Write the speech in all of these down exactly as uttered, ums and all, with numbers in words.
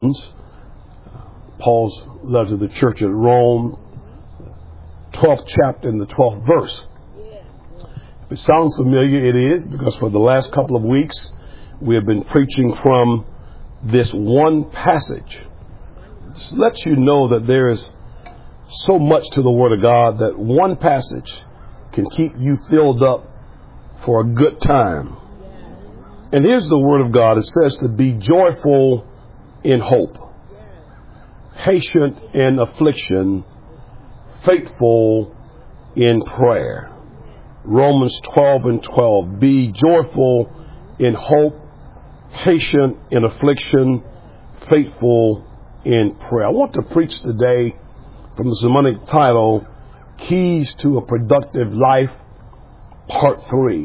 Paul's letter to the church at Rome, twelfth chapter and the twelfth verse. If it sounds familiar, it is, because for the last couple of weeks we have been preaching from this one passage. This lets you know that there is so much to the Word of God that one passage can keep you filled up for a good time. And here's the Word of God. It says to be joyful in hope, patient in affliction, faithful in prayer. Romans twelve and twelve. Be joyful in hope, patient in affliction, faithful in prayer. I want to preach today from the sermonic title, Keys to a Productive Life, Part three.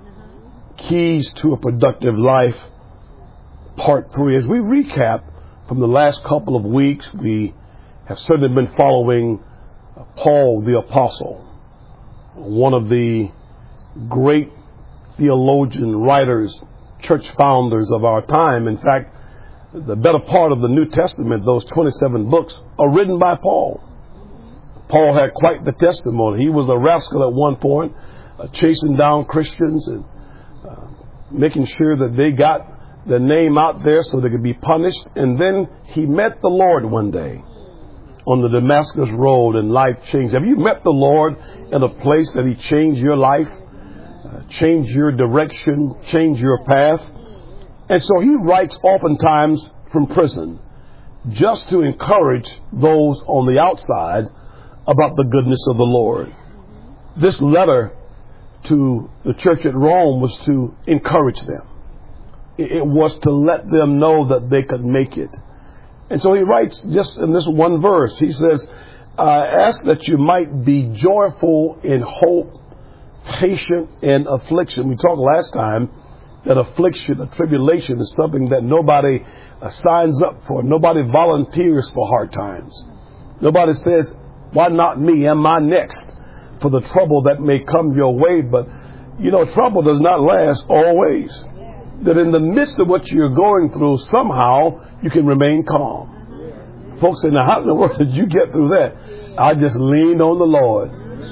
Keys to a Productive Life, Part three. As we recap from the last couple of weeks, we have certainly been following Paul the Apostle, one of the great theologian, writers, church founders of our time. In fact, the better part of the New Testament, those twenty-seven books, are written by Paul. Paul had quite the testimony. He was a rascal at one point, uh, chasing down Christians and uh, making sure that they got their name out there so they could be punished. And then he met the Lord one day on the Damascus Road, and life changed. Have you met the Lord in a place that he changed your life, uh, changed your direction, changed your path? And so he writes oftentimes from prison just to encourage those on the outside about the goodness of the Lord. This letter to the church at Rome was to encourage them. It was to let them know that they could make it. And so he writes just in this one verse, he says, I ask that you might be joyful in hope, patient in affliction. We talked last time that affliction, or tribulation, is something that nobody uh, signs up for. Nobody volunteers for hard times. Nobody says, why not me? Am I next for the trouble that may come your way? But, you know, trouble does not last always. That in the midst of what you're going through, somehow you can remain calm. Folks say, now how in the world did you get through that? I just leaned on the Lord.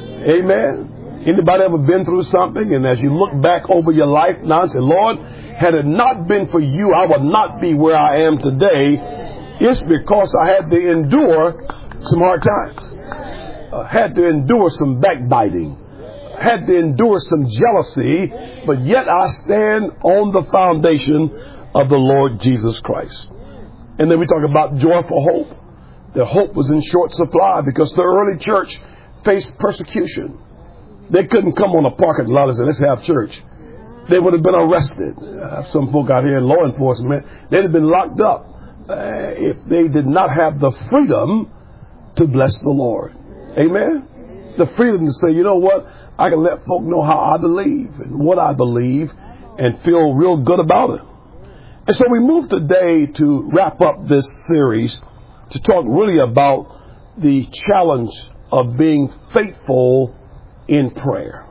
Amen. Anybody ever been through something, and as you look back over your life now and say, Lord, had it not been for you, I would not be where I am today. It's because I had to endure some hard times. Uh, had to endure some backbiting. Had to endure some jealousy, but yet I stand on the foundation of the Lord Jesus Christ. And then we talk about joyful hope. Their hope was in short supply because the early church faced persecution. They couldn't come on a parking lot and say, let's have church. They would have been arrested. Uh, some folk out here in law enforcement, they'd have been locked up uh, if they did not have the freedom to bless the Lord. Amen? The freedom to say, you know what? I can let folk know how I believe and what I believe and feel real good about it. And so we move today to wrap up this series to talk really about the challenge of being faithful in prayer.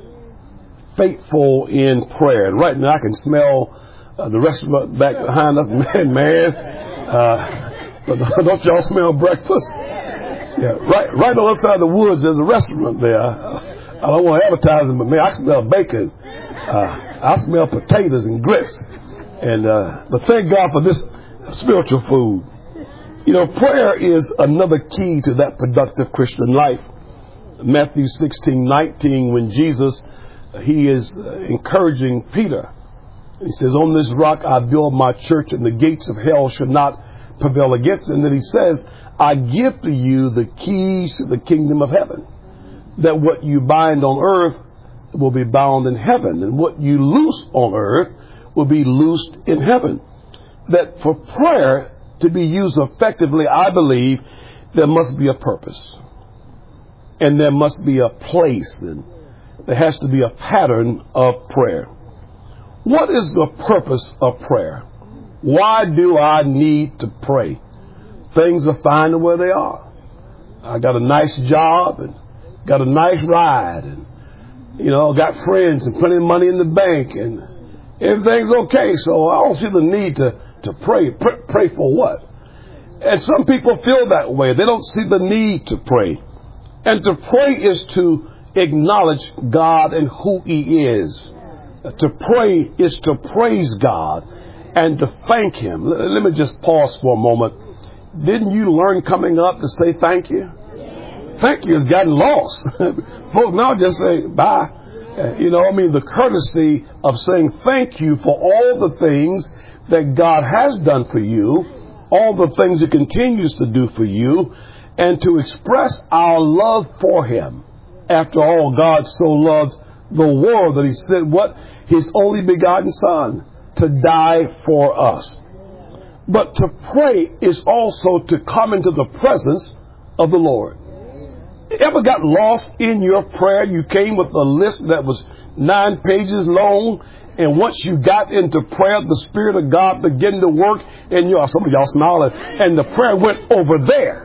Faithful in prayer. And right now I can smell uh, the restaurant back behind us. Man, man. Uh, but don't y'all smell breakfast? Yeah, right, right on the other side of the woods, there's a restaurant there. I don't want to advertise them, but man, I smell bacon. Uh, I smell potatoes and grits. And, uh, but thank God for this spiritual food. You know, prayer is another key to that productive Christian life. Matthew sixteen nineteen, when Jesus, he is encouraging Peter. He says, on this rock I build my church, and the gates of hell should not prevail against it. And then he says, I give to you the keys to the kingdom of heaven. That what you bind on earth will be bound in heaven, and what you loose on earth will be loosed in heaven. That for prayer to be used effectively, I believe there must be a purpose, and there must be a place, and there has to be a pattern of prayer. What is the purpose of prayer? Why do I need to pray? Things are fine the way they are. I got a nice job and got a nice ride, and you know, got friends and plenty of money in the bank, and everything's okay. So I don't see the need to to pray. Pray, pray for what? And some people feel that way. They don't see the need to pray. And to pray is to acknowledge God and who He is. To pray is to praise God and to thank Him. Let me just pause for a moment. Didn't you learn coming up to say thank you? Thank you has gotten lost. Folks now just say bye. You know, I mean, the courtesy of saying thank you for all the things that God has done for you, all the things He continues to do for you, and to express our love for Him. After all, God so loved the world that He sent what? His only begotten Son to die for us. But to pray is also to come into the presence of the Lord. Ever got lost in your prayer? You came with a list that was nine pages long, and once you got into prayer, the Spirit of God began to work, and you, some of y'all smiling, and the prayer went over there.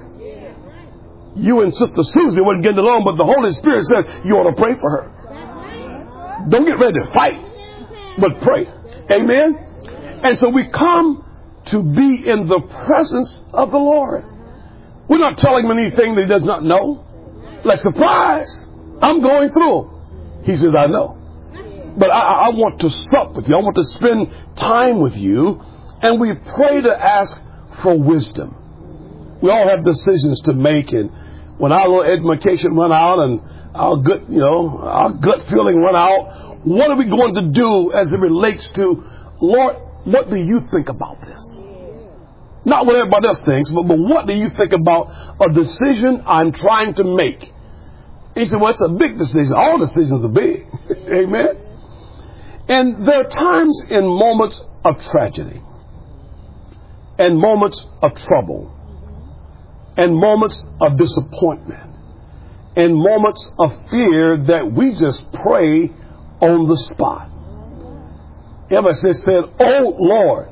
You and Sister Susie wouldn't get along, but the Holy Spirit said you ought to pray for her. Don't get ready to fight, but pray. Amen? And so we come to be in the presence of the Lord. We're not telling Him anything that He does not know. Like, surprise, I'm going through. He says, I know. But I, I want to sup with you. I want to spend time with you. And we pray to ask for wisdom. We all have decisions to make. And when our little education run out and our gut, you know, our gut feeling run out, what are we going to do as it relates to, Lord, what do you think about this? Not what everybody else thinks, but, but what do you think about a decision I'm trying to make? He said, well, it's a big decision. All decisions are big. Amen. And there are times in moments of tragedy and moments of trouble and moments of disappointment and moments of fear that we just pray on the spot. Ever since said, oh Lord,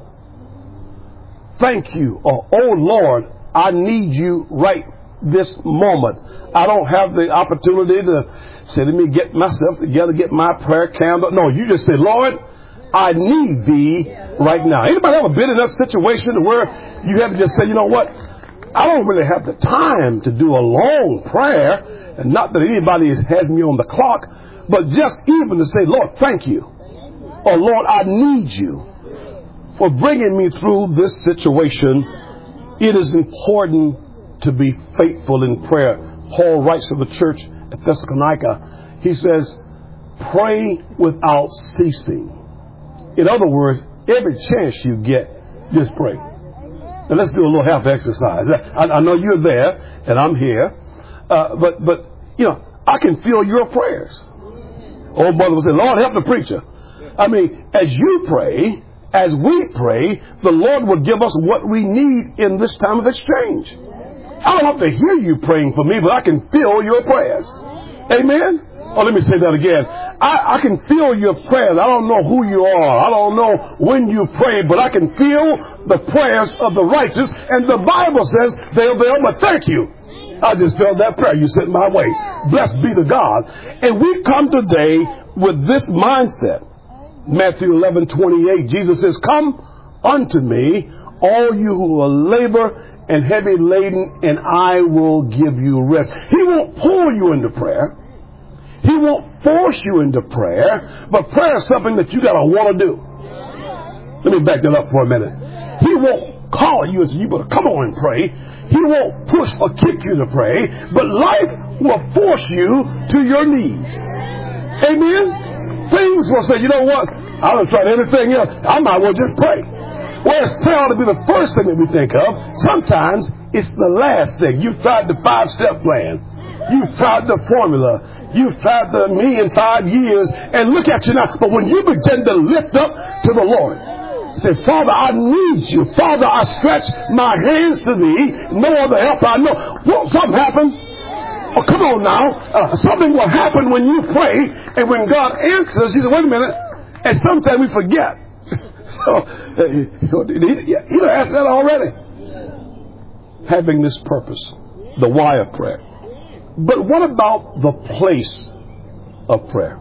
thank you, or oh Lord, I need you right this moment. I don't have the opportunity to say, let me get myself together, get my prayer candle. No, you just say, Lord, I need thee right now. Anybody ever been in that situation where you have to just say, you know what? I don't really have the time to do a long prayer. And not that anybody has me on the clock, but just even to say, Lord, thank you. Or Lord, I need you for bringing me through this situation. It is important to be faithful in prayer. Paul writes to the church at Thessalonica. He says, pray without ceasing. In other words, every chance you get, just pray. And let's do a little half exercise. I, I know you're there and I'm here, uh, but but you know I can feel your prayers. Old brother would say, Lord, help the preacher. I mean, as you pray, as we pray, the Lord will give us what we need in this time of exchange. I don't have to hear you praying for me, but I can feel your prayers. Amen? Oh, let me say that again. I, I can feel your prayers. I don't know who you are. I don't know when you pray, but I can feel the prayers of the righteous. And the Bible says they'll avail, but thank you. I just felt that prayer you sent my way. Blessed be to God. And we come today with this mindset. Matthew eleven twenty-eight, Jesus says, come unto me, all you who are labor and heavy laden, and I will give you rest. He won't pull you into prayer. He won't force you into prayer, but prayer is something that you got to want to do. Let me back that up for a minute. He won't call you and say, you better come on and pray. He won't push or kick you to pray, but life will force you to your knees. Amen? Things will say, you know what? I don't try anything else. I might as well just pray. Whereas prayer ought to be the first thing that we think of. Sometimes it's the last thing. You've tried the five-step plan. You've tried the formula. You've tried the me in five years. And look at you now. But when you begin to lift up to the Lord, say, Father, I need you. Father, I stretch my hands to thee. No other help I know. Won't something happen? Oh, come on now. Uh, something will happen when you pray. And when God answers, you say, wait a minute. And sometimes we forget. So, uh, he, he done asked that already. Having this purpose, the why of prayer. But what about the place of prayer?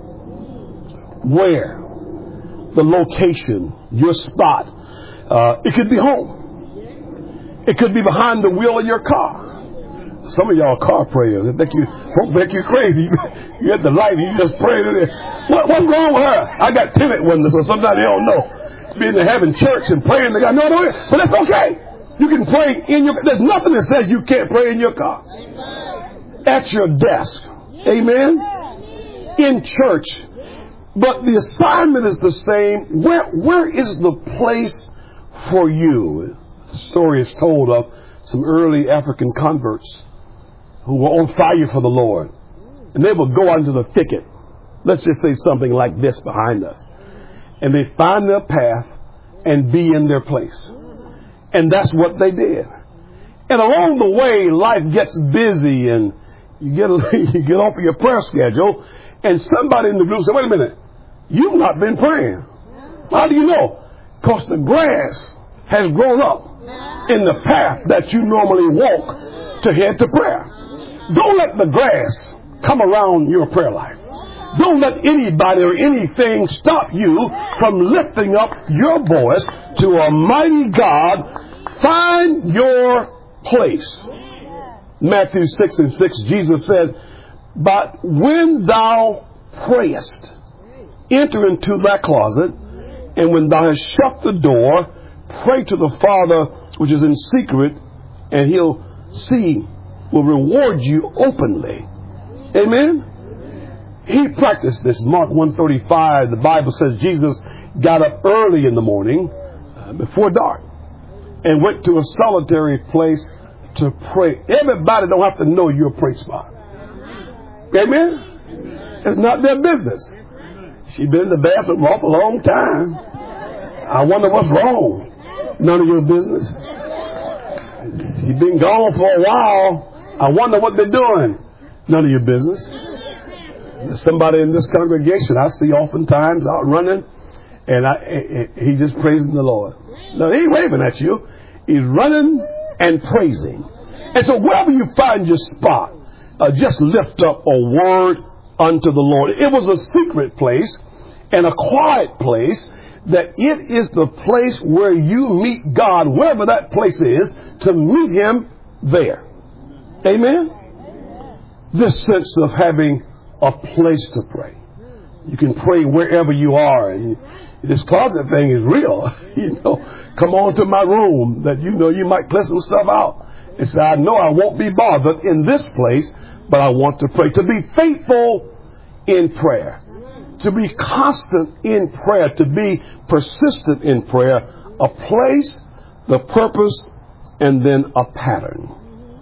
Where? The location, your spot. Uh, it could be home. It could be behind the wheel of your car. Some of y'all car prayers, they think you, don't think you crazy. You at the light and you just pray to it. What, what's wrong with her? I got tenant windows, so sometimes they don't know. Being in having church and praying to God. No, no, but that's okay. You can pray in your, there's nothing that says you can't pray in your car. At your desk. Amen. In church. But the assignment is the same. Where, where is the place for you? The story is told of some early African converts who were on fire for the Lord. And they would go out into the thicket. Let's just say something like this behind us. And they find their path and be in their place. And that's what they did. And along the way, life gets busy and you get, you get off of your prayer schedule and somebody in the group said, wait a minute, you've not been praying. How do you know? Because the grass has grown up in the path that you normally walk to head to prayer. Don't let the grass come around your prayer life. Don't let anybody or anything stop you from lifting up your voice to a mighty God. Find your place. Matthew six and six, Jesus said, but when thou prayest, enter into thy closet, and when thou hast shut the door, pray to the Father which is in secret, and he'll see, will reward you openly. Amen? He practiced this. Mark one thirty-five, the Bible says Jesus got up early in the morning, uh, before dark, and went to a solitary place to pray. Everybody don't have to know your prayer spot. Amen? It's not their business. She's been in the bathroom for a long time. I wonder what's wrong. None of your business. She's been gone for a while. I wonder what they're doing. None of your business. There's somebody in this congregation I see oftentimes out running, and I, he's just praising the Lord. No, he ain't waving at you. He's running and praising. And so wherever you find your spot, uh, just lift up a word unto the Lord. It was a secret place and a quiet place, that it is the place where you meet God, wherever that place is, to meet Him there. Amen? This sense of having a place to pray. You can pray wherever you are. And this closet thing is real. You know, come on to my room that you know you might clear some stuff out. And say, I know I won't be bothered in this place, but I want to pray. To be faithful in prayer. To be constant in prayer. To be persistent in prayer. A place, the purpose, and then a pattern.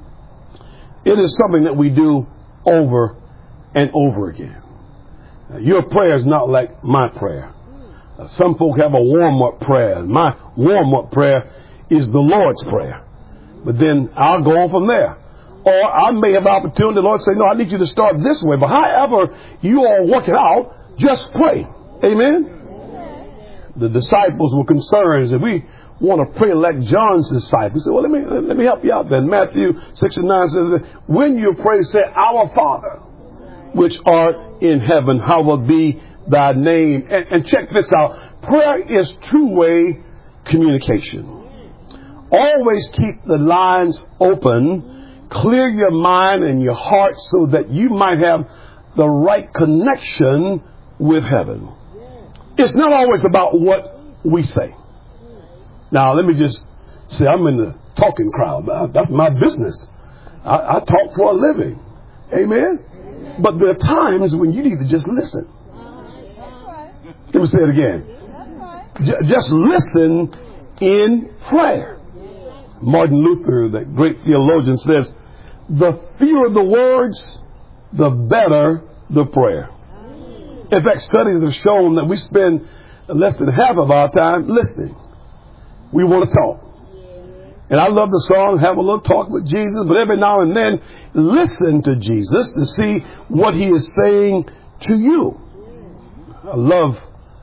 It is something that we do over and over again. Uh, your prayer is not like my prayer. Uh, some folk have a warm-up prayer. My warm-up prayer is the Lord's Prayer. But then I'll go on from there. Or I may have opportunity, the Lord say, no, I need you to start this way. But however you all work it out, just pray. Amen? The disciples were concerned that we want to pray like John's disciples. He said, well, let me, let me help you out then. Matthew six and nine says that when you pray, say, Our Father, which art in heaven, hallowed be thy name. And, and check this out. Prayer is two-way communication. Always keep the lines open. Clear your mind and your heart so that you might have the right connection with heaven. It's not always about what we say. Now, let me just say, I'm in the talking crowd. That's my business. I, I talk for a living. Amen? But there are times when you need to just listen. Let me say it again. J- just listen in prayer. Martin Luther, the great theologian, says, the fewer the words, the better the prayer. In fact, studies have shown that we spend less than half of our time listening. We want to talk. And I love the song, Have a Little Talk with Jesus, but every now and then listen to Jesus to see what He is saying to you. I love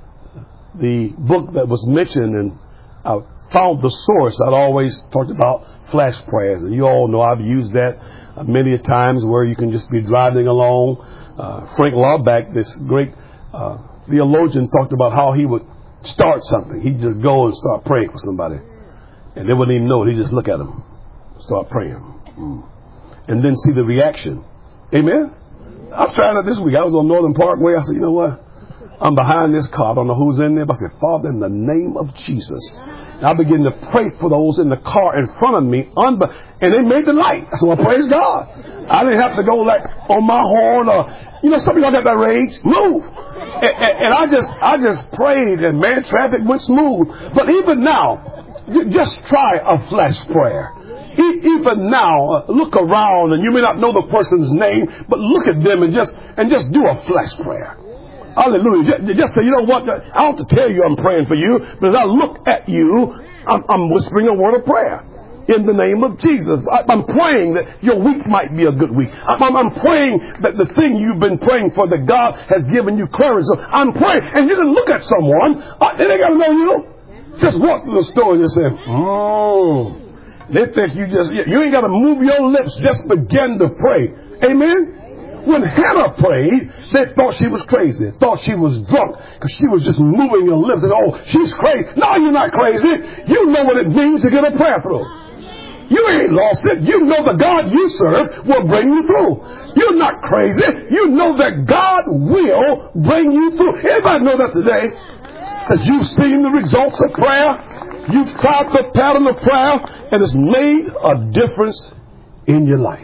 the book that was mentioned, and I found the source. I'd always talked about flash prayers, and you all know I've used that uh, many a times where you can just be driving along. Uh, Frank Laubach, this great uh, theologian, talked about how he would start something. He'd just go and start praying for somebody, and they wouldn't even know it. He'd just look at them. Start praying. Mm. And then see the reaction. Amen? I'm trying it this week. I was on Northern Parkway. I said, you know what? I'm behind this car. I don't know who's in there. But I said, Father, in the name of Jesus. And I began to pray for those in the car in front of me. Unbe- and they made the light. I said, well, praise God. I didn't have to go like on my horn or, you know, some of y'all got that rage. Move. And, and, and I just, I just prayed and man, traffic went smooth. But even now, just try a flash prayer. Even now, uh, look around, and you may not know the person's name, but look at them and just and just do a flash prayer. Hallelujah. Just, just say, you know what? I don't have to tell you I'm praying for you, but as I look at you, I'm, I'm whispering a word of prayer. In the name of Jesus. I, I'm praying that your week might be a good week. I'm, I'm, I'm praying that the thing you've been praying for, that God has given you courage. So I'm praying, and you can look at someone, uh, they ain't got to know you. Just walk through the store and just say, oh. They think you just, you ain't got to move your lips, just begin to pray. Amen? When Hannah prayed, they thought she was crazy, thought she was drunk, because she was just moving her lips and, oh, she's crazy. No, you're not crazy. You know what it means to get a prayer through. You ain't lost it. You know the God you serve will bring you through. You're not crazy. You know that God will bring you through. Anybody know that today? That you've seen the results of prayer? You've tried the pattern of prayer, and it's made a difference in your life.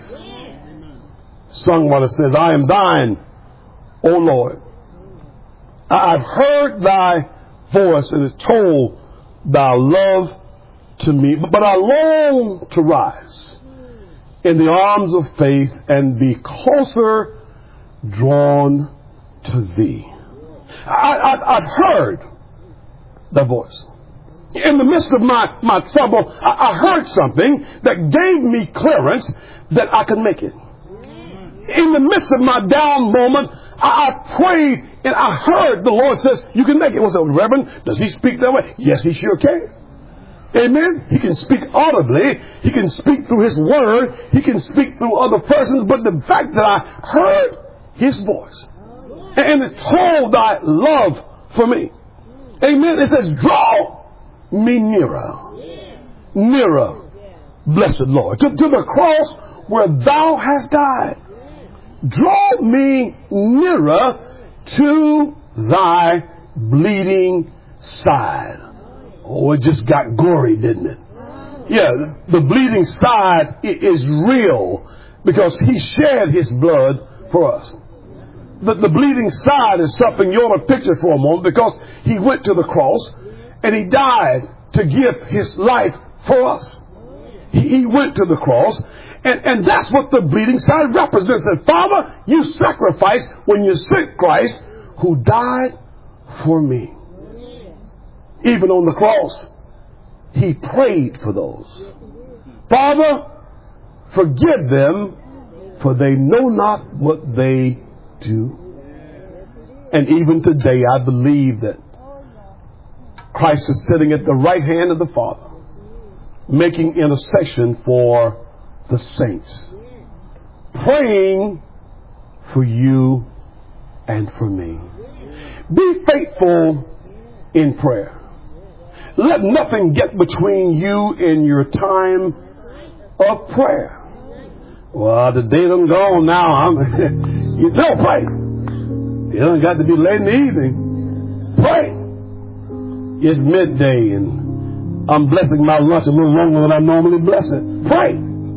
Songwriter says, I am thine, O Lord. I've heard thy voice and it told thy love to me, but I long to rise in the arms of faith and be closer drawn to thee. I, I, I've heard the voice. In the midst of my, my trouble, I, I heard something that gave me clearance that I could make it. In the midst of my down moment, I, I prayed and I heard the Lord says, you can make it. Was it Reverend? Does he speak that way? Yes, he sure can. Amen. He can speak audibly. He can speak through his word. He can speak through other persons. But the fact that I heard his voice and it told thy love for me. Amen. It says, draw me nearer, nearer, blessed Lord, to, to the cross where thou hast died. Draw me nearer to thy bleeding side. Oh, it just got gory, didn't it? Yeah, the bleeding side is real because he shed his blood for us. The, the bleeding side is something you ought to picture for a moment because he went to the cross and he died to give his life for us. He, he went to the cross, and, and that's what the bleeding side represents. That, Father, you sacrificed when you sent Christ who died for me. Even on the cross, he prayed for those. Father, forgive them, for they know not what they do. And even today, I believe that Christ is sitting at the right hand of the Father, making intercession for the saints, praying for you and for me. Be faithful in prayer. Let nothing get between you and your time of prayer. Well, the day done gone now. I'm, you don't pray. It don't got to be late in the evening. Pray. It's midday and I'm blessing my lunch a little longer than I normally bless it. Pray.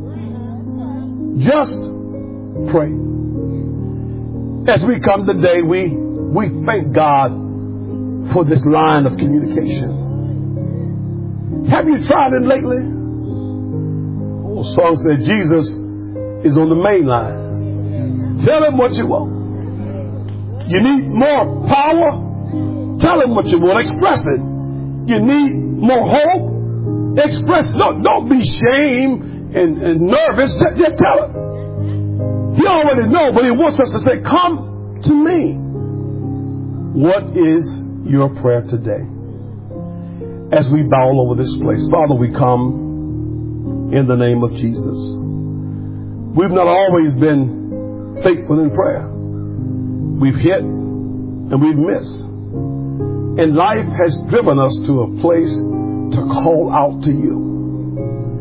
Just pray. As we come today, we, we thank God for this line of communication. Have you tried it lately? Oh, the song said Jesus is on the main line. Tell him what you want. You need more power? Tell him what you want. Express it. You need more hope? Express. No, don't be ashamed and, and nervous. Just, just tell him. He already knows, but he wants us to say, come to me. What is your prayer today? As we bow all over this place, Father, we come in the name of Jesus. We've not always been faithful in prayer. We've hit and we've missed. And life has driven us to a place to call out to you.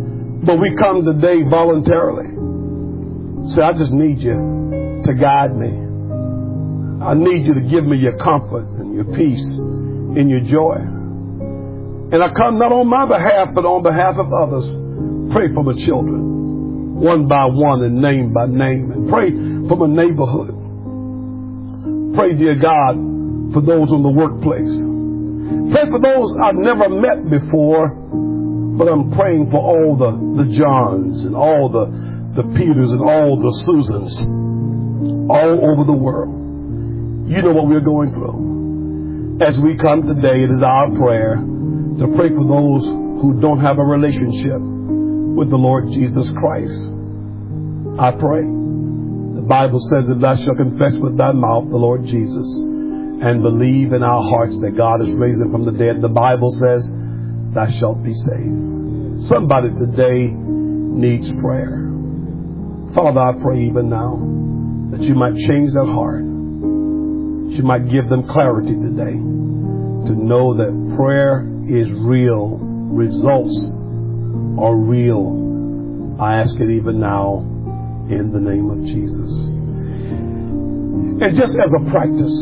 But we come today voluntarily. Say, I just need you to guide me. I need you to give me your comfort and your peace and your joy. And I come not on my behalf, but on behalf of others. Pray for my children, one by one and name by name. And pray for my neighborhood. Pray, dear God, for those in the workplace. Pray for those I've never met before, but I'm praying for all the, the Johns and all the, the Peters and all the Susans all over the world. You know what we're going through. As we come today, it is our prayer to pray for those who don't have a relationship with the Lord Jesus Christ. I pray. The Bible says, if thou shalt confess with thy mouth the Lord Jesus and believe in our hearts that God has raised him from the dead, the Bible says, thou shalt be saved. Somebody today needs prayer. Father, I pray even now that you might change their heart. You might give them clarity today to know that prayer is real. Results are real. I ask it even now in the name of Jesus. And just as a practice,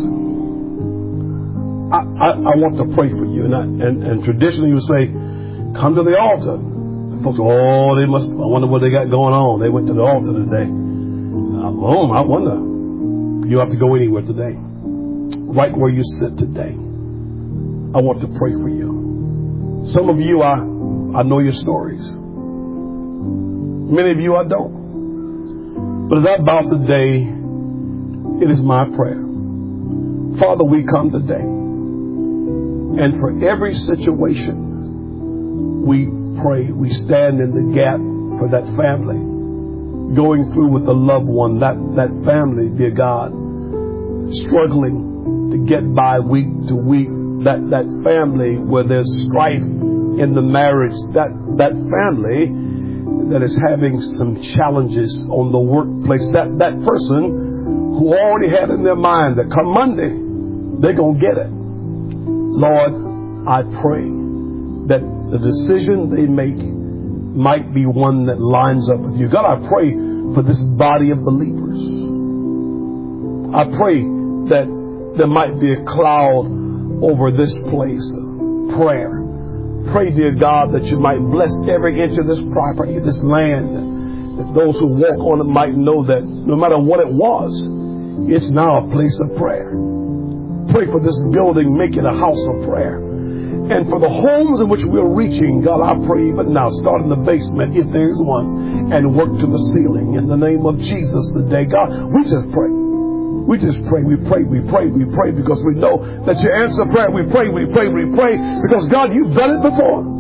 I, I, I want to pray for you. And, I, and, and traditionally you say, come to the altar. And folks, oh, they must, I wonder what they got going on. They went to the altar today. Oh, I wonder. You have to go anywhere today. Right where you sit today. I want to pray for you. Some of you, I, I know your stories. Many of you I don't. But as I bow today, it is my prayer. Father, we come today. And for every situation, we pray. We stand in the gap for that family. Going through with a loved one. That, that family, dear God, struggling to get by week to week. That, that family where there's strife in the marriage. That, that family that is having some challenges on the workplace. That, that person who already had in their mind that come Monday, they're going to get it. Lord, I pray that the decision they make might be one that lines up with you. God, I pray for this body of believers. I pray that there might be a cloud over this place of prayer. Pray, dear God, that you might bless every inch of this property, this land, that those who walk on it might know that no matter what it was, it's now a place of prayer. Pray for this building, make it a house of prayer. And for the homes in which we're reaching, God, I pray even now, start in the basement, if there is one, and work to the ceiling. In the name of Jesus today, God, we just pray. We just pray, we pray, we pray, we pray because we know that you answer prayer. We pray, we pray, we pray because, God, you've done it before.